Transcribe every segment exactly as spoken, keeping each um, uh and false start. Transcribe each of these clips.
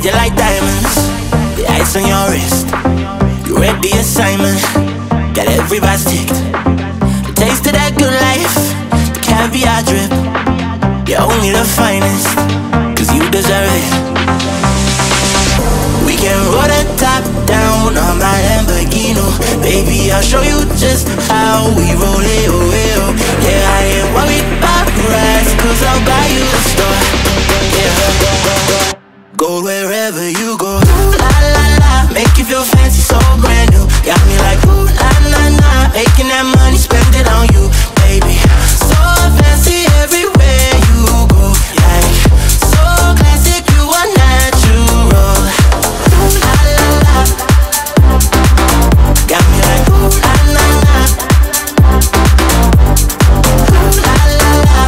Ride you like diamonds, the ice on your wrist. You read the assignment, got everybody's ticked. The taste of that good life, the caviar drip. You're only the finest, cause you deserve it. We can roll the top down on my Lamborghini. Baby, I'll show you just how we roll it, oh well. Yeah, I ain't worried about rides, cause I'll buy you a store. Yeah, go wherever you go. Ooh, la la la, make you feel fancy, so brand new. Got me like ooh, na na na, making that money, spend it on you, baby. So fancy everywhere you go, like so classic, you are natural. Ooh, la la la, got me like ooh, na na na. Ooh, la la la,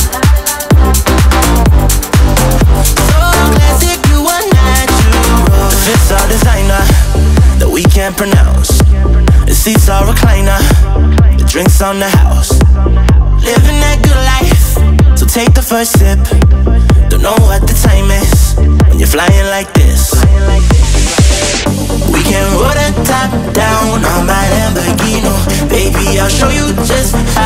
so classic, you are natural. The fits are designer, that we can't pronounce. The seats are recliner, the drinks on the house. Living that good life, so take the first sip. Don't know what the time is when you're flying like this. We can roll the top down on my Lamborghini. Baby, I'll show you just how